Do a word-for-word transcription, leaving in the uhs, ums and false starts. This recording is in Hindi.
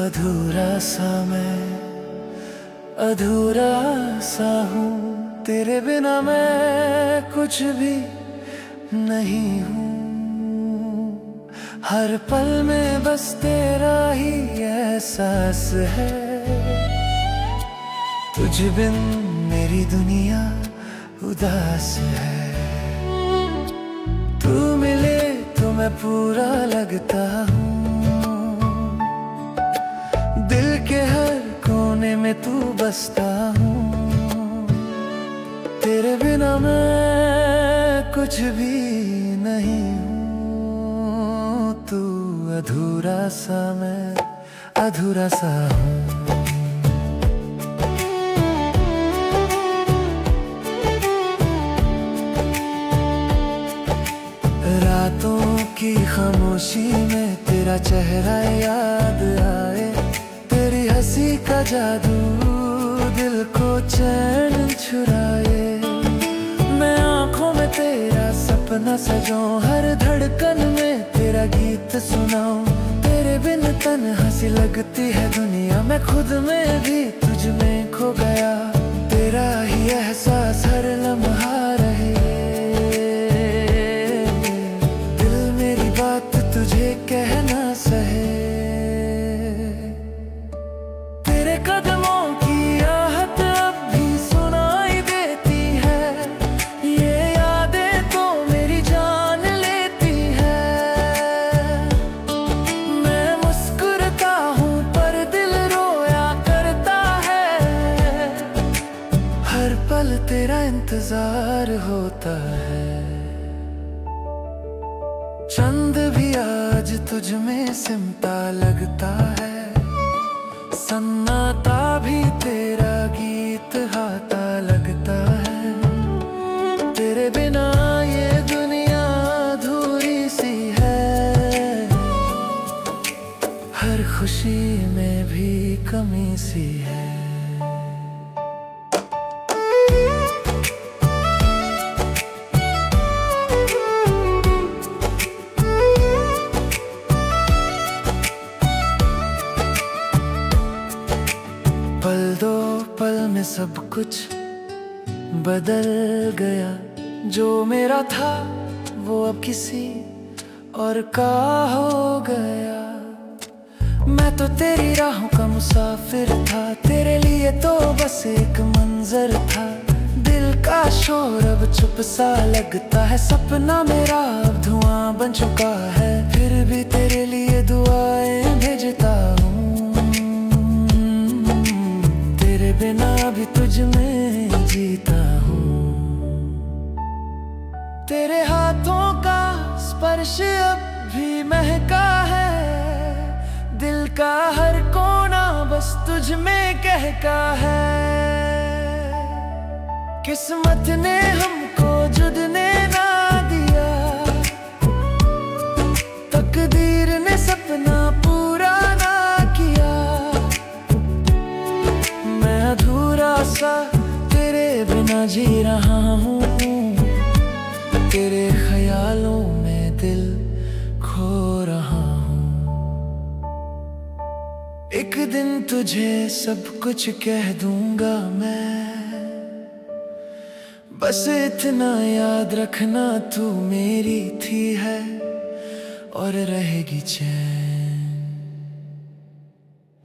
अधूरा सा मैं, अधूरा सा हूँ। तेरे बिना मैं कुछ भी नहीं हूँ। हर पल में बस तेरा ही एहसास है। तुझ बिन मेरी दुनिया उदास है। तू मिले तो मैं पूरा लगता हूँ। दिल के हर कोने में तू बसता हूँ। तेरे बिना मैं कुछ भी नहीं हूँ। तू अधूरा सा मैं, अधूरा सा हूँ। रातों की खामोशी में तेरा चेहरा याद आए। तेरी हंसी का जादू दिल को चैन छुड़ाए। मैं आंखों में तेरा सपना सजाऊं, हर धड़कन में तेरा गीत सुनाऊं। तेरे बिन तन्हा सी लगती है दुनिया, मैं खुद में भी तुझ में खो गया। तेरा ही एहसास हर लम्हा रहे। तुझे कहना सहे। तेरे कदमों की आहट अब भी सुनाई देती है। ये यादें तो मेरी जान लेती है। मैं मुस्कुराता हूँ पर दिल रोया करता है। हर पल तेरा इंतजार होता है। चंद भी आज तुझ में सिमटा लगता है। सन्नाटा भी तेरा गीत गाता लगता है। तेरे बिना ये दुनिया अधूरी सी है। हर खुशी में भी कमी सी है। पल दो पल में सब कुछ बदल गया। जो मेरा था वो अब किसी और का हो गया। मैं तो तेरी राहों का मुसाफिर था। तेरे लिए तो बस एक मंजर था। दिल का शोर अब चुप सा लगता है। सपना मेरा अब धुआं बन चुका है। फिर भी तेरे लिए दुआएं भेजता हूँ। बिना भी तुझ में जीता हूँ। तेरे हाथों का स्पर्श अब भी महका है। दिल का हर कोना बस तुझ में कहका है। किस्मत ने हमको जुड़ने ना दिया। तकदीर ने सपना पूरा ना किया। अधूरा सा तेरे बिना जी रहा हूँ। तेरे ख्यालों में दिल खो रहा हूँ। एक दिन तुझे सब कुछ कह दूंगा मैं। बस इतना याद रखना, तू मेरी थी है और रहेगी चैन।